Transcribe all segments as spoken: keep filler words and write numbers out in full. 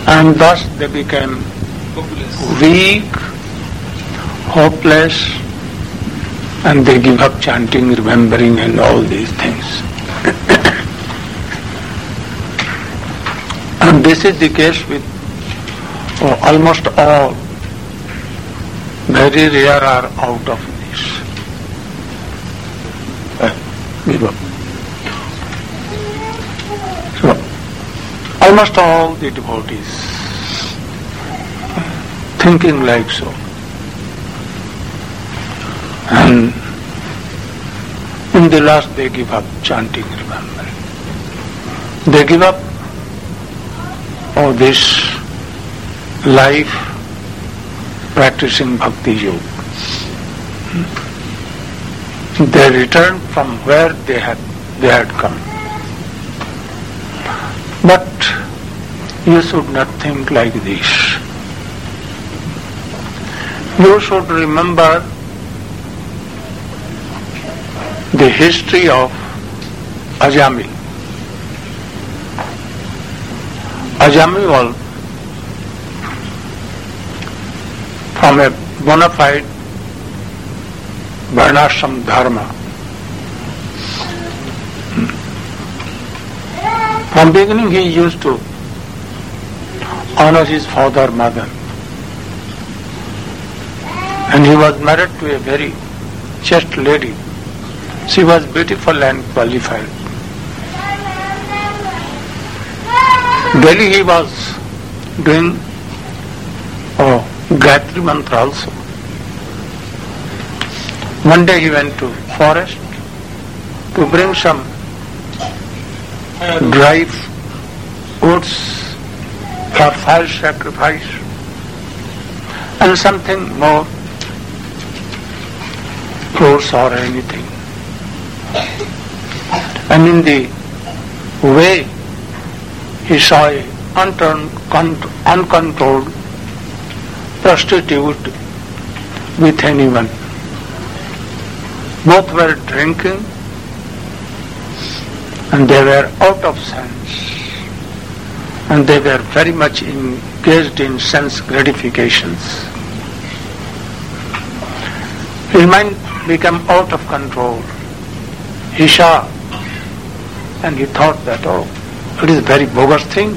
And thus they became hopeless. weak, hopeless, and they give up chanting, remembering and all these things. And this is the case with oh, almost all. Very rare are out of this. Uh, give up. So, almost all the devotees thinking like so. And in the last they give up chanting, remembering. They give up all this life practicing bhakti yoga. They return from where they had they had come. But you should not think like this. You should remember the history of Ajamil. Ajamil was from a bona fide Varnashram dharma. From beginning he used to honor his father, mother. And he was married to a very chaste lady. She was beautiful and qualified. Daily he was doing oh, Gayatri Mantra also. One day he went to forest to bring some dry oats for fire sacrifice and something more, fruits or anything. And in the way he saw a unturned, uncontrolled prostitute with anyone. Both were drinking and they were out of sense and they were very much engaged in sense gratifications. His mind became out of control. He saw and he thought that, oh, it is a very bogus thing.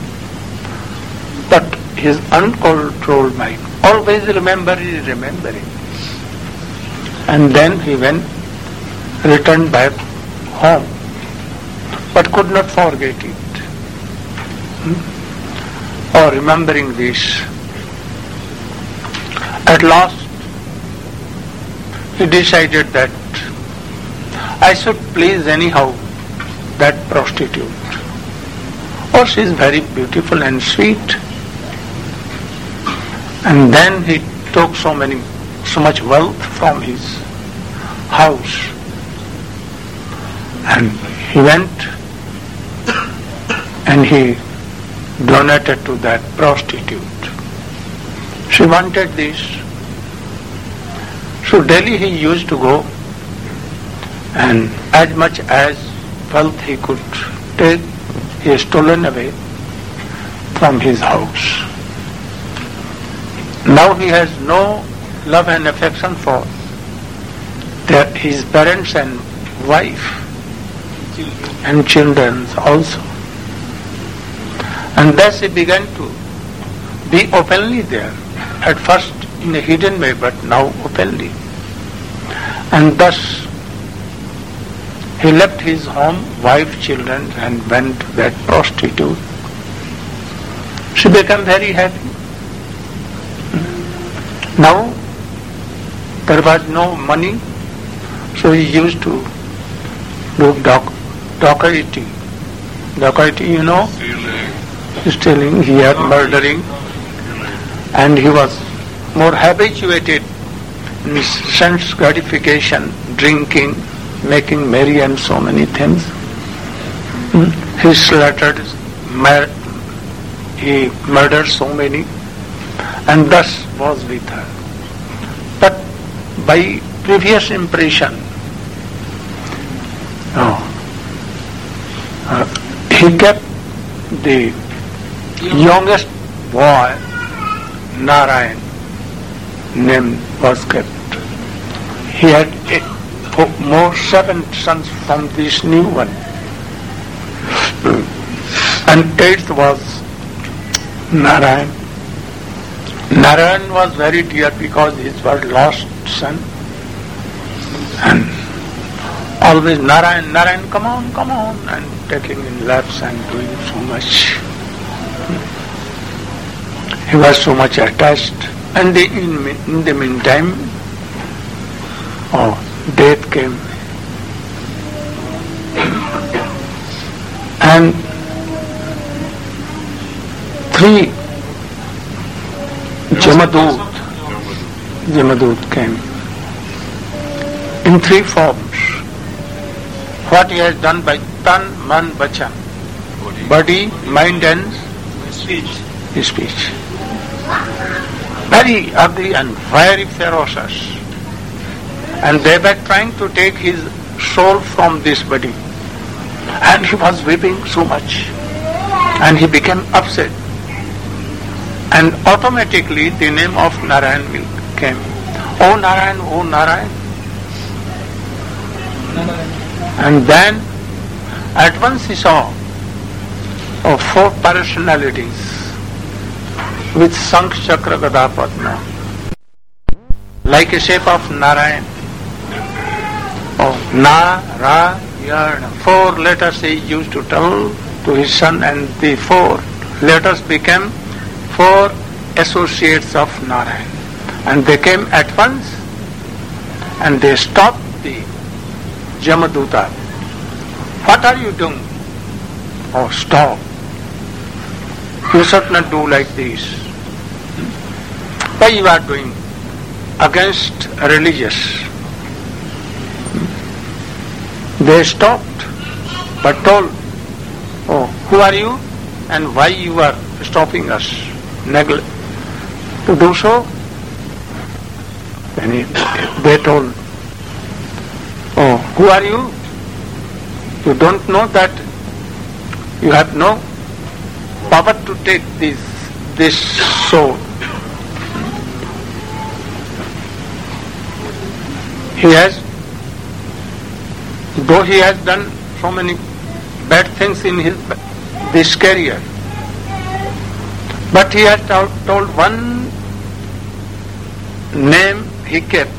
But his uncontrolled mind always remember is remembering. And then he went, returned back home, but could not forget it. Hmm? Or remembering this. At last, he decided that I should please anyhow that prostitute. Oh, she is very beautiful and sweet. And then he took so many, so much wealth from his house. And he went and he donated to that prostitute. She wanted this. So daily he used to go and as much as wealth he could take, he is stolen away from his house. Now he has no love and affection for their, his parents and wife and children also. And thus he began to be openly there, at first in a hidden way, but now openly. And thus he left his home, wife, children, and went to that prostitute. She became very happy. Now there was no money, so he used to do doc, dacoity. Dacoity, you know? Stealing. Stealing, he had murdering. And he was more habituated in sense gratification, drinking, making merry and so many things. He slaughtered, mur- he murdered so many and thus was with her. But by previous impression, oh, uh, he kept the youngest boy, Narayan, name was kept. He had eight, more seven sons from this new one. And eighth was Narayan. Narayan was very dear because he was lost son. And always Narayan, Narayan, come on, come on, and taking in laps and doing so much. He was so much attached. And the, in, in the meantime, oh, death came. And three Jamadut, Jamadut came in three forms. What he has done by tan, man, vacha, body, mind and speech. speech. Very ugly and very ferocious. And they were trying to take his soul from this body. And he was weeping so much. And he became upset. And automatically the name of Narayan came. Oh Narayan, oh Narayan. And then at once he saw oh, four personalities with Sankh Chakra Gada Padma, like a shape of Narayan. Oh, Narayana. Four letters he used to tell to his son, and the four letters became four associates of Narayan. And they came at once and they stopped the Jamaduta. What are you doing? Oh, stop. You should not do like this. Why you are doing? Against religious. They stopped, but told, oh, who are you and why you are stopping us? Neglect. To do so? Then he, they told, oh, who are you? You don't know that you have no power to take this, this soul. He has, though he has done so many bad things in his this career, but he has told, told one name he kept.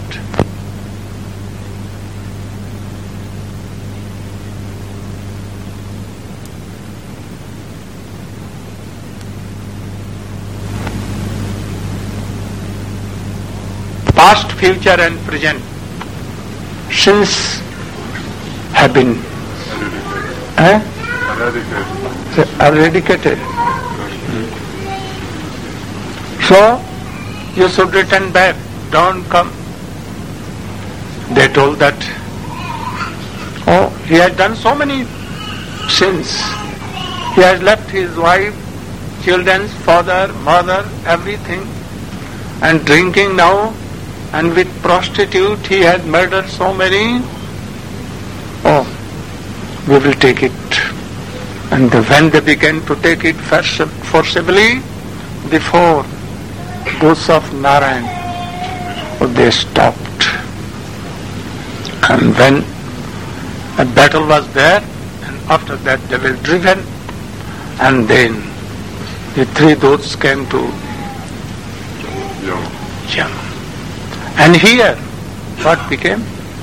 Past, future and present sins have been eh? eradicated. Hmm. So, you should return back, don't come. They told that, oh, he has done so many sins. He has left his wife, children, father, mother, everything, and drinking now, and with prostitute he has murdered so many. Oh, we will take it. And when they began to take it forcibly, the four ghosts of Narayan, oh, they stopped. And when a battle was there, and after that they were driven, and then the three dhots came to Yama. And here, what became?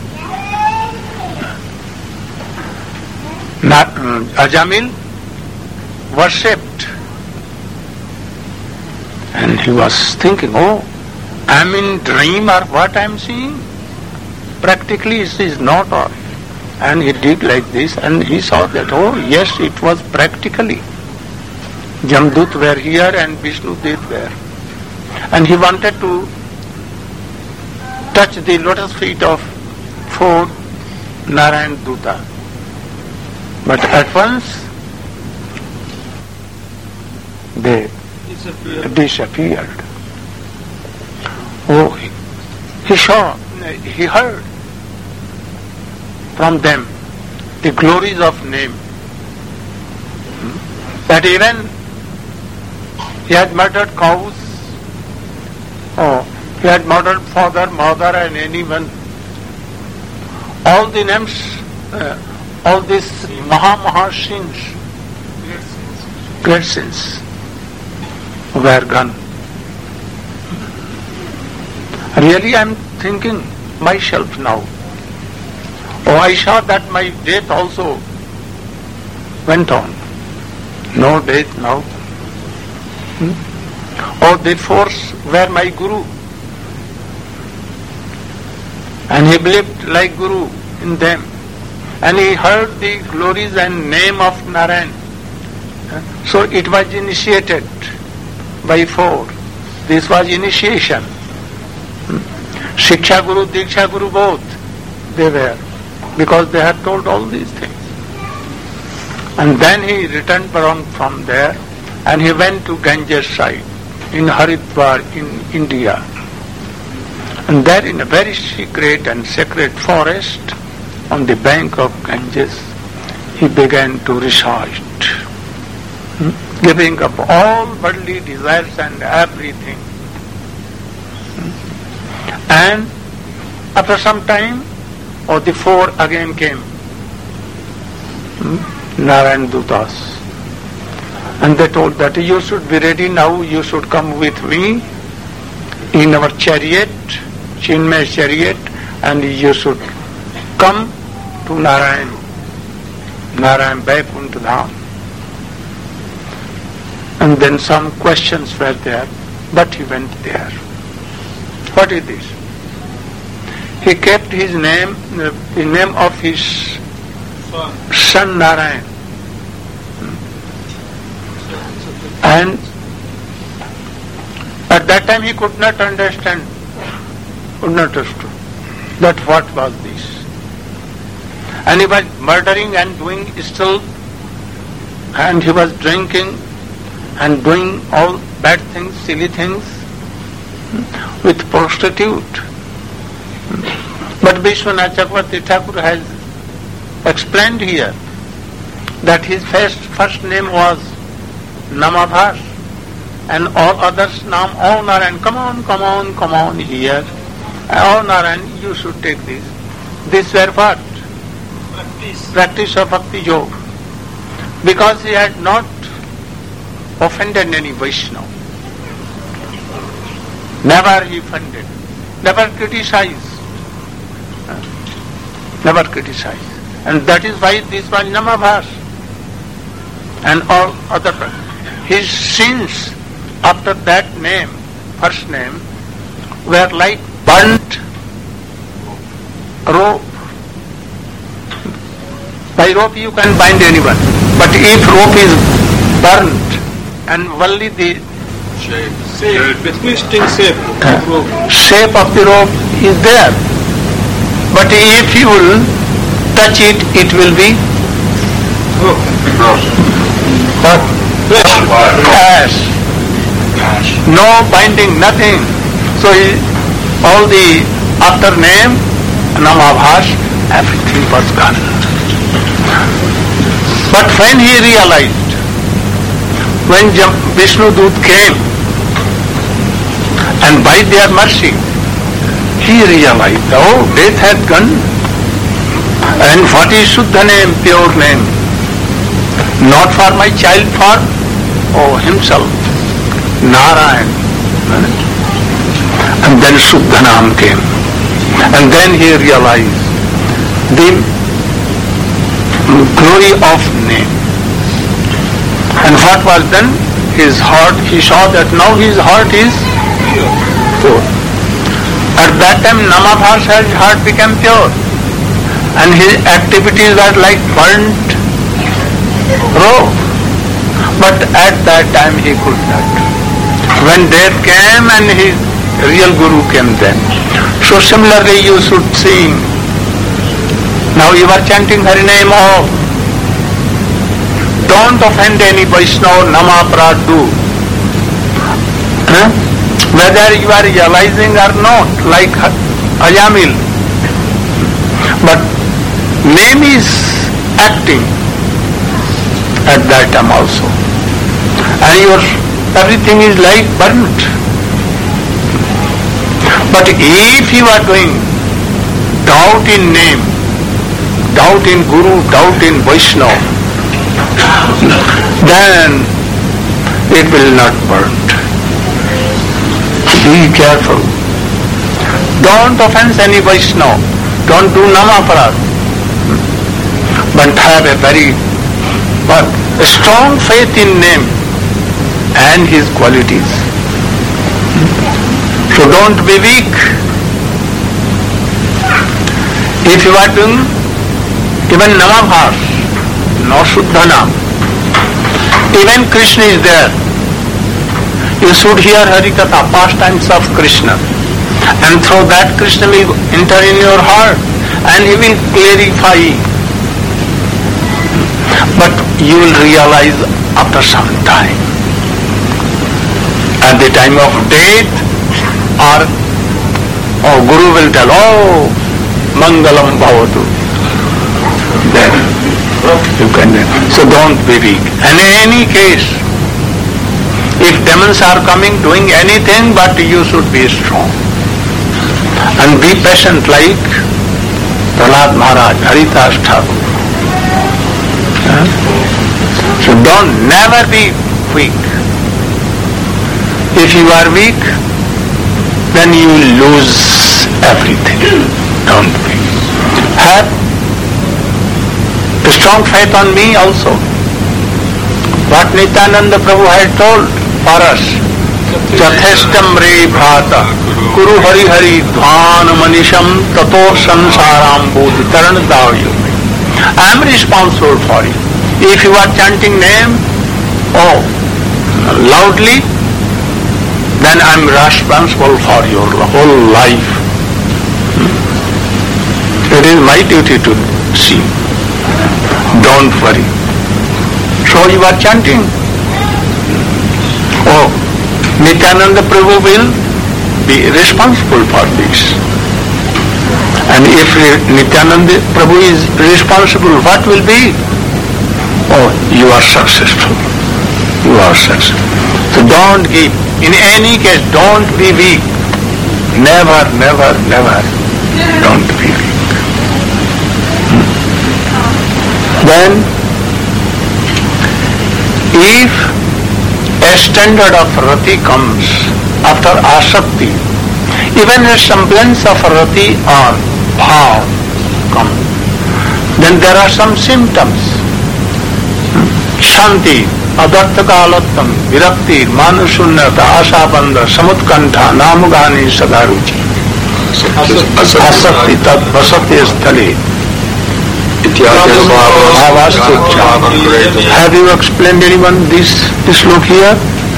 Not, uh, Ajamil worshipped. And he was thinking, oh, I'm in dream or what I'm seeing? Practically it is not all. And he did like this and he saw that, oh yes, it was practically. Jamdut were here and Vishnudev were. And he wanted to touch the lotus feet of four Narayan Duta. But at once they disappeared. disappeared. Oh, he, he saw, he heard from them the glories of name. That even He had murdered cows. Oh, he had murdered father, mother, and anyone. All the names, uh, all these maha maha sins, great sins, were gone. Really, I am thinking myself now. Oh, I saw that my death also went on. No death now. Hmm? Oh, the force were my Guru. And he believed like Guru in them. And he heard the glories and name of Narayan. So it was initiated by four. This was initiation. Shiksha Guru, Diksha Guru both they were, because they had told all these things. And then he returned from, from there and he went to Ganges side in Haridwar in India. And there in a very secret and sacred forest on the bank of Ganges, he began to recite, hmm? giving up all worldly desires and everything. Hmm? And after some time, oh, the four again came, hmm? Narayan Dutas. And they told that you should be ready now, you should come with me in our chariot, Chinmay chariot, and you should come to Narayan, Narayan Vaikuntha Dham. And then some questions were there, but he went there. What is this? He kept his name, the name of his son, son Narayan. And at that time he could not understand, could not understand that what was this. And he was murdering and doing still, and he was drinking and doing all bad things, silly things with prostitute. But Vishwanath Chakravarti Thakur has explained here that his first, first name was Namabhas, and all others Nam, oh Narayan, come on, come on, come on here. Oh Narayan, you should take this. This were what? Practice. Practice of Bhakti Yoga. Because he had not offended any Vaishnava. Never he offended. Never criticized. Never criticized. And that is why this was Namabhas. And all other, his sins after that name, first name, were like burnt rope. By rope you can bind anyone, but if rope is burnt and only the shape, shape, the twisting shape of rope. shape of the rope is there, but if you will touch it, it will be what? Ash. No binding, nothing. So he, all the after name, Namabhas, everything was gone. But when he realized, when Vishnu Dut came, and by their mercy, he realized, oh, death had gone. And what is Shuddha name, pure name? Not for my child, for oh, himself, Narayan. And then Shuddha Naam came. And then he realized the glory of name. And what was done? His heart, he saw that now his heart is pure. At that time Namabhas' heart became pure. And his activities are like burnt rope. But at that time he could not. When death came and his real Guru came then. So similarly you should sing. Now you are chanting Hari name, oh, don't offend any Vaishnava, Nama Pradu. Huh? Whether you are realizing or not, like Ajamil. But name is acting at that time also. And your everything is like burnt. But if you are doing doubt in name, doubt in Guru, doubt in Vaishnava, then it will not burn. Be careful. Don't offend any Vaishnava. Don't do Namaparad. But have a very but a strong faith in name and his qualities. So don't be weak. If you are doing even Namabhas, no Shuddhanam, even Krishna is there. You should hear Harikatha, pastimes of Krishna. And through that Krishna will enter in your heart and he will clarify. But you will realize after some time. At the time of death, or oh, Guru will tell, oh, Mangalam Bhavatu. Then you can. So don't be weak. And in any case, if demons are coming doing anything, but you should be strong. And be patient like Prahlad Maharaj, Haridas Thakur. Huh? So don't never be weak. If you are weak, then you will lose everything. Don't be. Have a strong faith on me also. What Nityananda Prabhu had told for us. Yatheshtam re bhrata Kuru Hari Hari Dhvan Manisham Tato Sansaram Bodhi Taran Davyo. I am responsible for you. If you are chanting name, oh, loudly, then I am responsible for your whole life. It is my duty to see. Don't worry. So you are chanting. Oh, Nityananda Prabhu will be responsible for this. And if Nityananda Prabhu is responsible, what will be? Oh, you are successful. You are successful. So don't give. In any case, don't be weak. Never, never, never. Don't be weak. Then, if a standard of rati comes after asakti, even a semblance of rati or bhav comes, then there are some symptoms. Shanti, adarthakalattam, virakti, manusunyata, asabandha, samutkantha, namugani, sadaruchi. Asakti tat vasati sthale. Have you explained anyone this, this look here?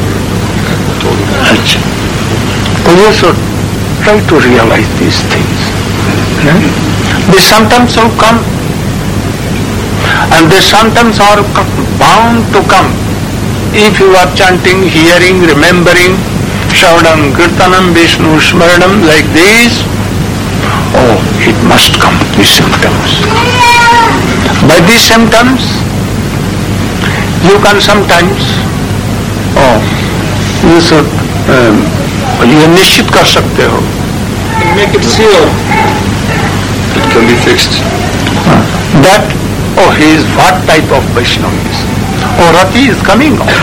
So you should try to realize these things. Hmm? These symptoms will come, and these symptoms are bound to come if you are chanting, hearing, remembering, Shravanam, Kirtanam, Vishnu, Smaranam like this. Oh, it must come, these symptoms. By these symptoms, you can sometimes, oh, you should, um, you निश्चित कर सकते हो. Make it sure. It can be fixed. Uh, that, oh, he is what type of Vaishnava is. Oh, Rati is coming on.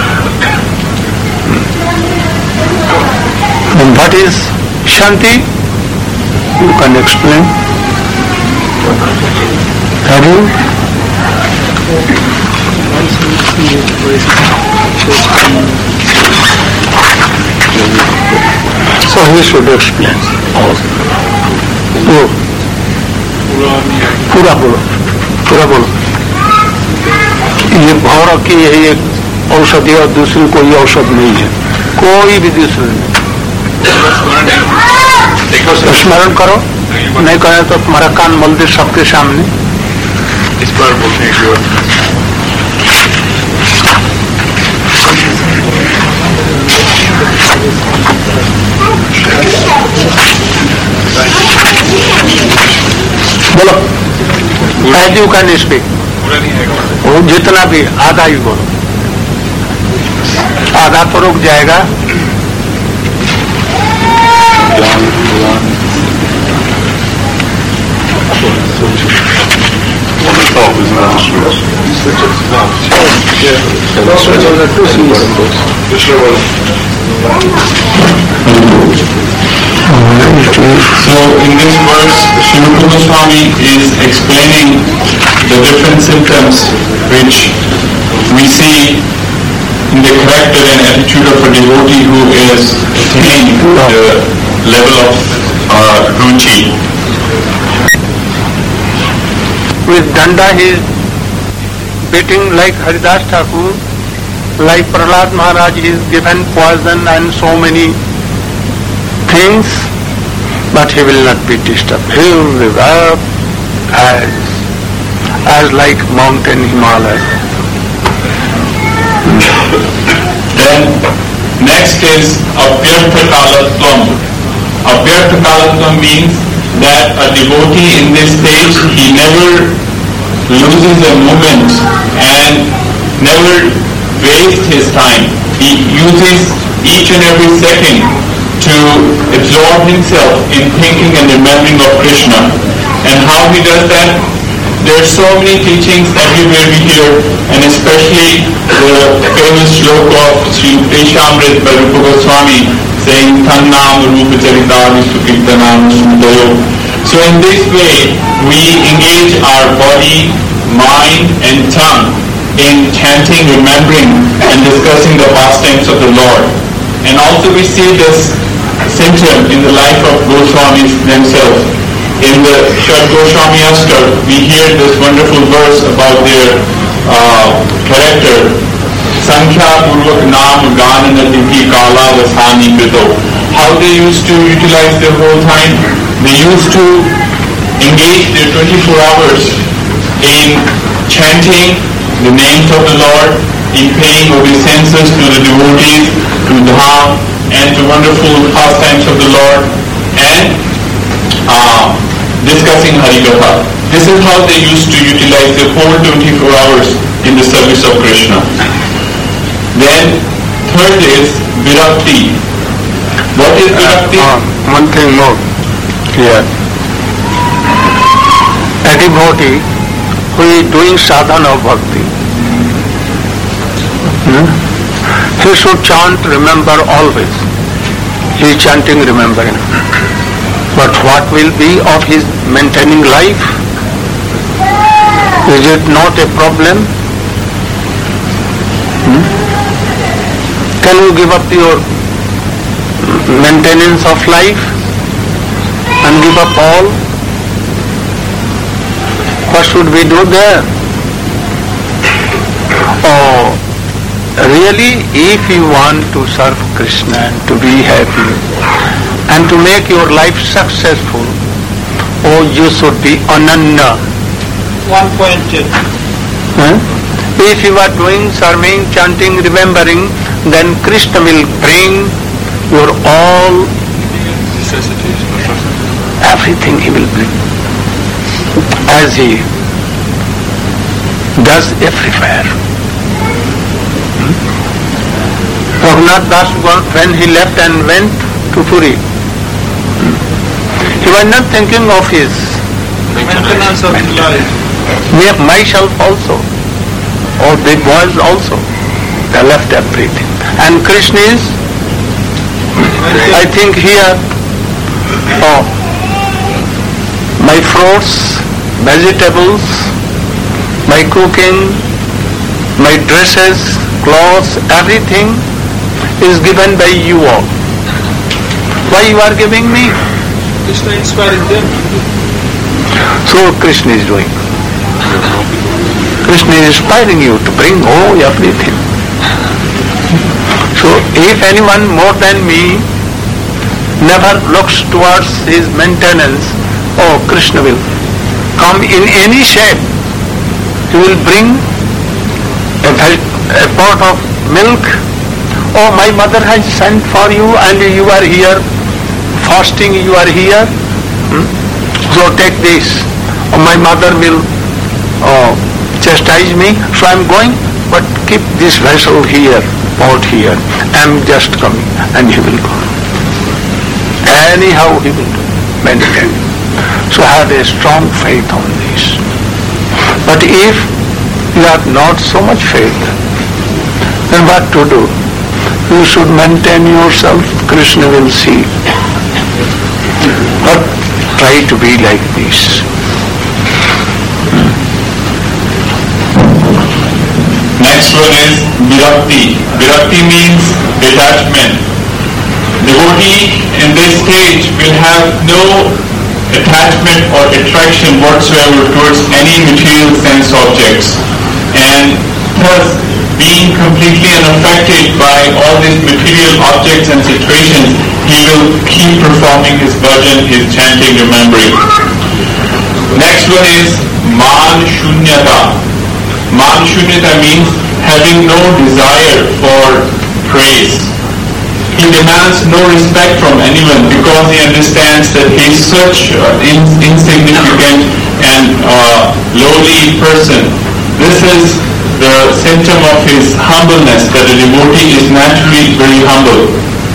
And what is Shanti? You can explain. Have you? So he should explain. Oh. पूरा बोलो, पूरा बोलो. ये भौरव की यही एक औषधि और दूसरी कोई औषध नहीं है, कोई भी दूसरी नहीं. स्मरण करो, नहीं करे तो तुम्हारा कान मल दे सबके सामने. इस बार बोलने की ओर बोलो. As you can speak. वो जितना भी आधा ही बोलो. आधा तो रुक जाएगा. So in this verse, Srila Goswami is explaining the different symptoms which we see in the character and attitude of a devotee who is attaining the level of uh, ruchi. With danda he is beating like Haridas Thakur, like Prahlad Maharaj he is given poison and so many things, but he will not be disturbed. He will live up as, as like mountain Himalaya. Then next is Apyarthakalatvam. Apyarthakalatvam means that a devotee in this stage, he never loses a moment and never wastes his time. He uses each and every second to absorb himself in thinking and remembering of Krishna. And how he does that? There are so many teachings everywhere we hear, and especially the famous shloka of Sri Upeshamrit by Rupa Goswami saying Tannam Rupa Charitami Sukirtanam Sudayo. So in this way, we engage our body, mind and tongue in chanting, remembering and discussing the pastimes of the Lord. And also we see this symptom in the life of Goswamis themselves. In the Shad Goswami Ashtar, we hear this wonderful verse about their uh, character. Sankhya Purvak Naam Ganana Tithi Kala Vasani Krito. How they used to utilize their whole time? They used to engage their twenty-four hours in chanting the names of the Lord, in paying obeisances to the devotees, to Dham, and to wonderful pastimes of the Lord, and uh, discussing Harikatha. This is how they used to utilize their whole twenty-four hours in the service of Krishna. Then, third is Virakti. What is Virakti? Uh, uh, one thing more here. A devotee who is doing sadhana of bhakti, hmm? he should chant, remember always. He is chanting, remembering. But what will be of his maintaining life? Is it not a problem? Hmm? Can you give up your maintenance of life and give up all? What should we do there? Oh, really, if you want to serve Krishna and to be happy and to make your life successful, oh, you should be ananya. One point two. Huh? If you are doing serving, chanting, remembering, then Krishna will bring your all Necessities. everything he will bring, as he does everywhere. Hmm? Raghunath Das, when he left and went to Puri, hmm, he was not thinking of his Maintenance of life. me, myself also, or the boys also. They left everything. And Krishna is, I think here, oh, my fruits, vegetables, my cooking, my dresses, clothes, everything is given by you all. Why you are giving me? Krishna inspiring them. So Krishna is doing. Krishna is inspiring you to bring oh everything. So if anyone more than me never looks towards his maintenance, oh, Krishna will come in any shape. He will bring a, a pot of milk. Oh, my mother has sent for you and you are here, fasting you are here. Hmm? So take this. Oh, my mother will oh, chastise me, so I am going, but keep this vessel here. out here. I'm just coming, and he will go. Anyhow he will maintain. So have a strong faith on this. But if you have not so much faith, then what to do? You should maintain yourself. Krishna will see. But try to be like this. Next one is Virakti. Virakti means detachment. Devotee in this stage will have no attachment or attraction whatsoever towards any material sense objects, and thus being completely unaffected by all these material objects and situations, he will keep performing his bhajan, his chanting, remembering. Next one is Man Shunyata. Man Shunyata means having no desire for praise. He demands no respect from anyone because he understands that he is such an in- insignificant and uh, lowly person. This is the symptom of his humbleness, that a devotee is naturally very humble.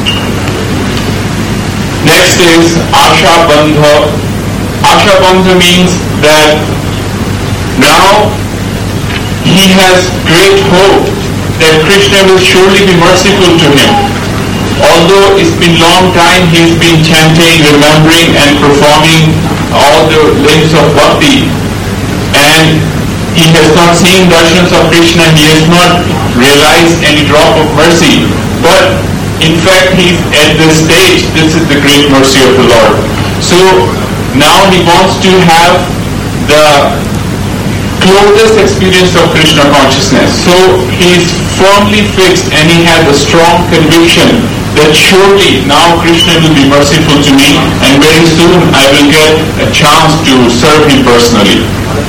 Next is Asha Bandha. Asha Bandha means that now he has great hope that Krishna will surely be merciful to him. Although it's been long time he's been chanting, remembering and performing all the limbs of bhakti, and he has not seen darshans of Krishna, he has not realized any drop of mercy. But in fact he's at this stage, this is the great mercy of the Lord. So now he wants to have the closest experience of Krishna consciousness. So he is firmly fixed and he has a strong conviction that surely now Krishna will be merciful to me and very soon I will get a chance to serve him personally.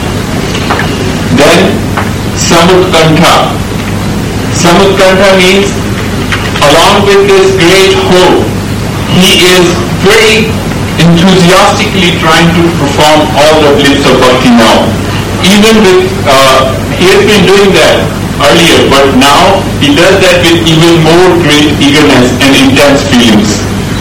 Then Samutkantha. Samutkantha means along with this great hope, he is very enthusiastically trying to perform all the bliss of bhakti now. Even with, uh, he has been doing that earlier, but now he does that with even more great eagerness and intense feelings.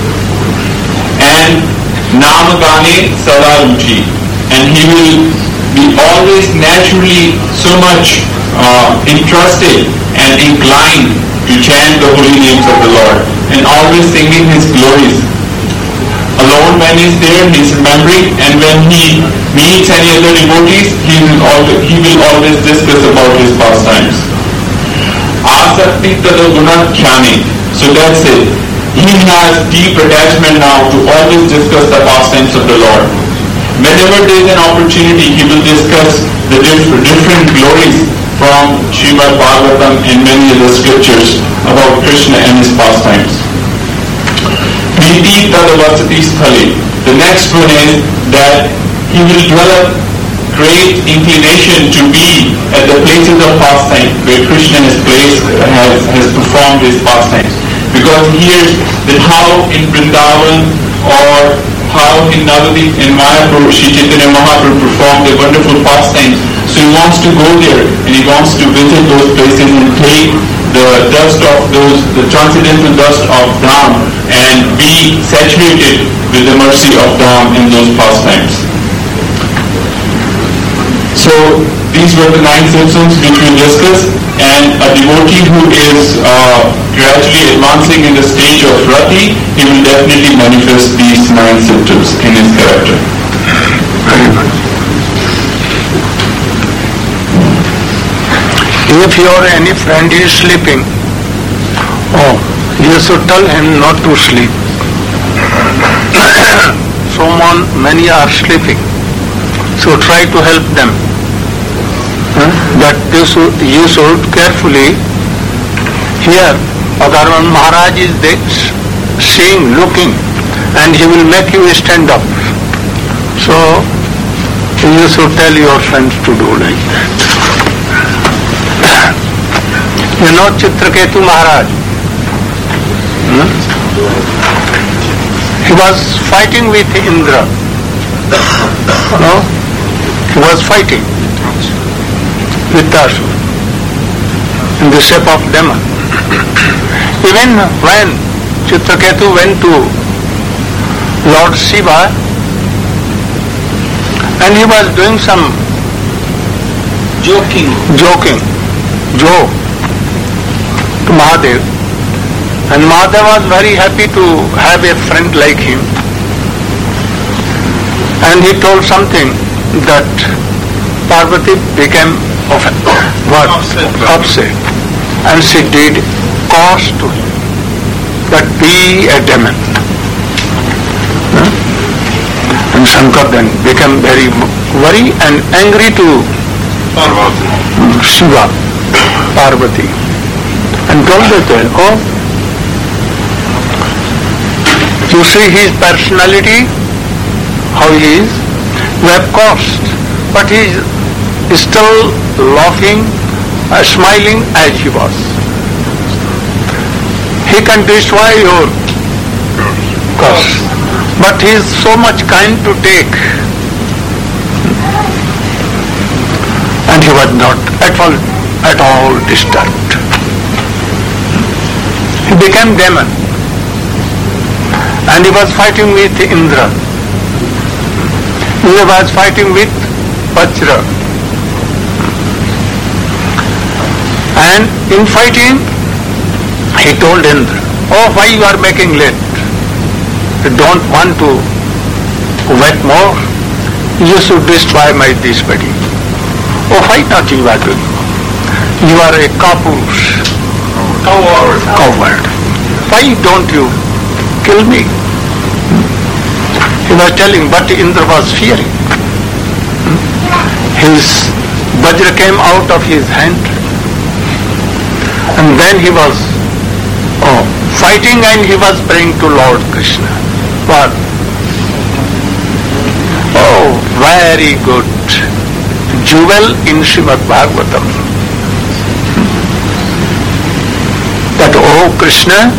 And Namagane Sadaruchi, and he will be always naturally so much uh, interested and inclined to chant the holy names of the Lord and always singing his glories. Alone when he is there, he is remembering, and when he meets any other devotees, he will always, he will always discuss about his pastimes. Asakti tada guna khyani. So that's it. He has deep attachment now to always discuss the pastimes of the Lord. Whenever there is an opportunity, he will discuss the diff- different glories from Srimad Bhagavatam and many other scriptures about Krishna and his pastimes. Priti Tadavasati Sthali. The next one is that he will develop great inclination to be at the places of pastime where Krishna has placed, has, has performed his pastimes. Because he hears that how in Vrindavan or how in Navadip and Mayapur, Sri Chaitanya Mahaprabhu performed a wonderful pastimes. So he wants to go there and he wants to visit those places and take the dust of those, the transcendental dust of Dham, and be saturated with the mercy of Dham in those pastimes. So these were the nine symptoms which we discussed, and a devotee who is uh, gradually advancing in the stage of Rati, he will definitely manifest these nine symptoms in his character. Very good. If your any friend is sleeping, oh, you should tell him not to sleep. Someone, many are sleeping, so try to help them. Huh? But you should, you should carefully hear. Agarwan Maharaj is there, seeing, looking, and he will make you stand up. So you should tell your friends to do like that. You know Chitraketu Maharaj? Hmm? He was fighting with Indra. No? He was fighting with Dasur in the shape of demon. Even when Chitraketu went to Lord Shiva and he was doing some Joking. joking, joke to Mahadev, and Mahadev was very happy to have a friend like him, and he told something that Parvati became offended, what? Upset. Upset, and she did cause to him that be a demon. Huh? And Shankar then became very worried and angry to Shiva, Parvati, and told her, oh, you see his personality, how he is, you have caused, but he is still laughing, uh, smiling as he was. He can destroy your cause, but he is so much kind to take. And he was not at all, at all disturbed. He became demon. And he was fighting with Indra. He was fighting with Vajra. And in fighting, he told Indra, oh, why you are making late? You don't want to wait more? You should destroy my this body. Oh, why not you are doing? You are a kapus, coward. coward. Why don't you kill me? He was telling, but Indra was fearing. His Vajra came out of his hand, and then he was oh, fighting, and he was praying to Lord Krishna. What? Oh, very good jewel in Srimad Bhagavatam. That, oh Krishna,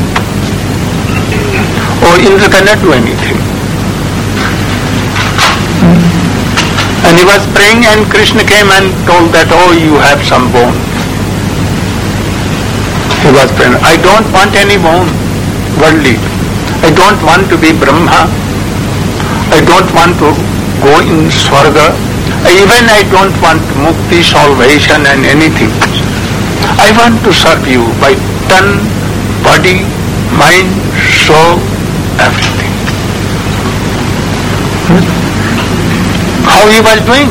oh Indra cannot do anything. And he was praying, and Krishna came and told that, oh, you have some bone. He was praying, I don't want any bone, worldly. I don't want to be Brahma. I don't want to go in Swarga. Even I don't want mukti, salvation and anything. I want to serve you by tongue, body, mind, soul, everything. Hmm? How he was doing?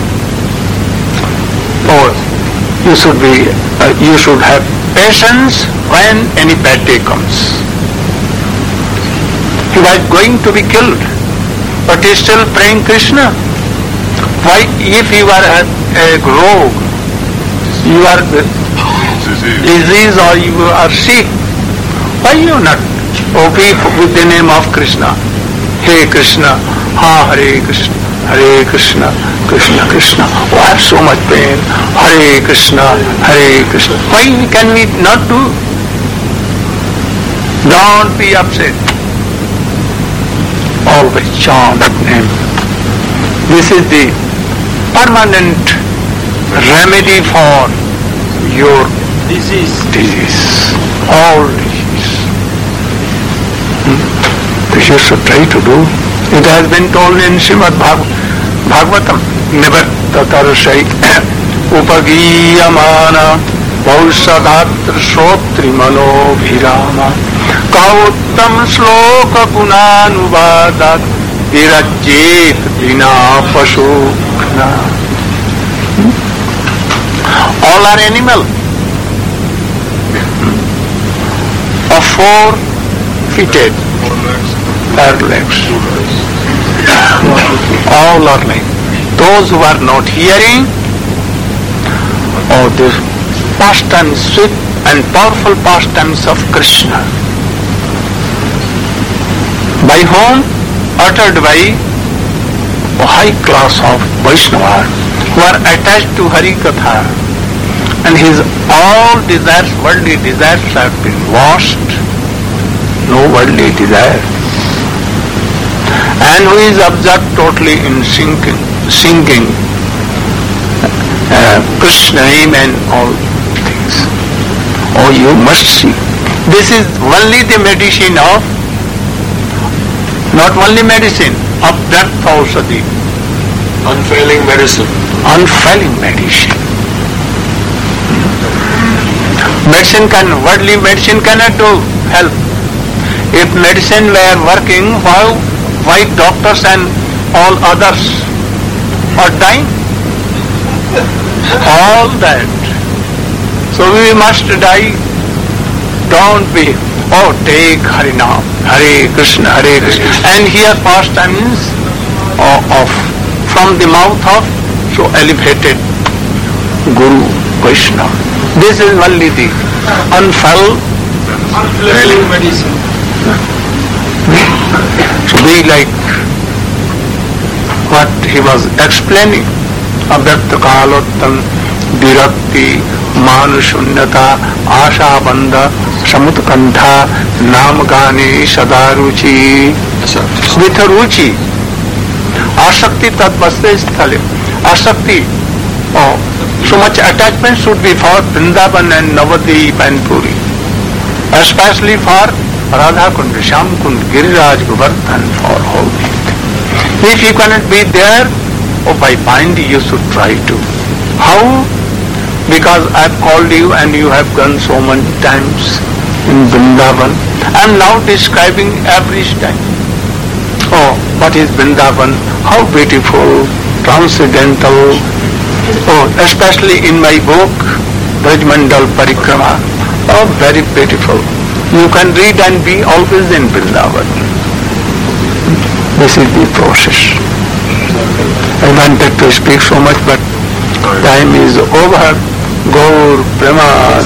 Oh, you should be, uh, you should have patience when any bad day comes. He was going to be killed, but he is still praying Krishna. Why, if you are a, a rogue, you are disease or you are sick, why you not weep with the name of Krishna? Hey Krishna, ha Hare Krishna, Hare Krishna, Krishna Krishna. Oh, I have so much pain. Hare Krishna, Hare Krishna. Why can we not do? Don't be upset. Always chant that name. This is the permanent remedy for your Disease. disease, all disease. Hmm? This you should try to do. It has been told in Srimad Bhagavatam, Nivattatarshai Upagiyamana Bhaushadatr Shrotri Mano Bhirama Kauttam Shloka Gunanuvadat Virajit Vina Pashukna. All are animal of four footed, pair legs. All are like those who are not hearing, or the pastimes, sweet and powerful pastimes of Krishna, by whom uttered by a high class of Vaishnava who are attached to Hari Katha, and his all desires, worldly desires have been washed, no worldly desire, and who is absorbed totally in singing, singing uh, Krishna name and all things. Oh, you must see. This is only the medicine of, not only medicine, of Vyartha Aushadhi. Unfailing medicine. Unfailing medicine. Medicine can, worldly medicine cannot do help. If medicine were working, why, why doctors and all others are dying? All that. So we must die. Don't be, oh, take Harinam, Hare Krishna, Hare Krishna. And here pastimes of, from the mouth of so elevated Guru Vaishnava. This is only the unfailing Unfailing medicine. Be like what he was explaining. Avyakta kalottam, virakti, manushunyata, asha banda, samutkantha, namgane, sadaruchi. With a ruchi. Asakti tadvaste sthale. Asakti, oh, so much attachment should be for Vrindavan and Navadvip and Puri. Especially for Radha Kund, Shyam Kund, Giriraj, Govardhan, for all these. If you cannot be there, oh, by mind you should try to. How? Because I have called you and you have gone so many times in Vrindavan. I am now describing every time. Oh, what is Vrindavan? How beautiful, transcendental. Oh, especially in my book, Brajmandal Parikrama. Oh, very beautiful. You can read and be always in Vrindavan. This is the process. I wanted to speak so much, but time is over. Gaur Prema.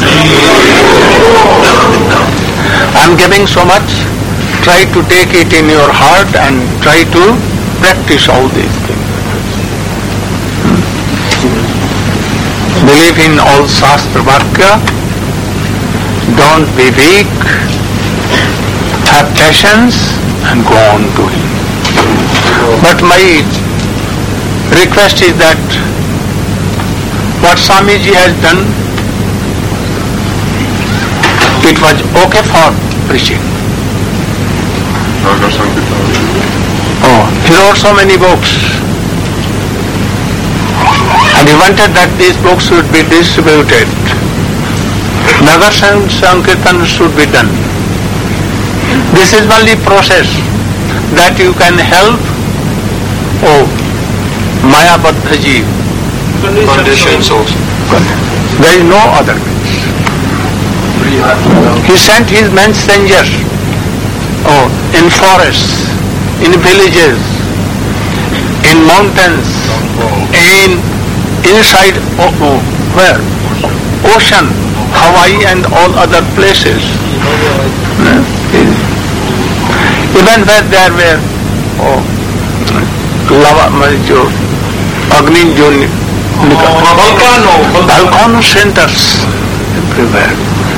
I am giving so much. Try to take it in your heart and try to practice all these things. Believe in all Shastra Vakya. Don't be weak. Have patience and go on doing. But my request is that what Swamiji has done, it was okay for preaching. Oh, he wrote so many books. And he wanted that these books should be distributed. Nagar Sankirtan should be done. This is only process that you can help, oh, Mayabadha Jeev. Conditions also. There is no other means. He sent his messengers, oh, in forests, in villages, in mountains, in inside, oh, oh, where? Ocean, Hawaii and all other places. Even where there were, oh, lava, jo, Agni, jo, volcano, volcano centers everywhere.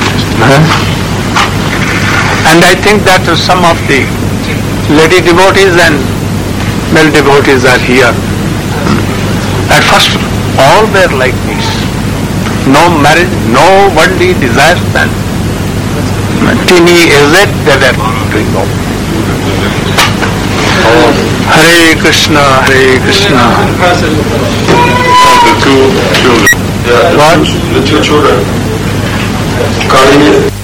And I think that some of the lady devotees and male devotees are here. At first, all were like this. No marriage, no worldly desires, and teeny aged they were doing all. Hare Krishna, Hare Krishna. The two children. What? The two children. Kali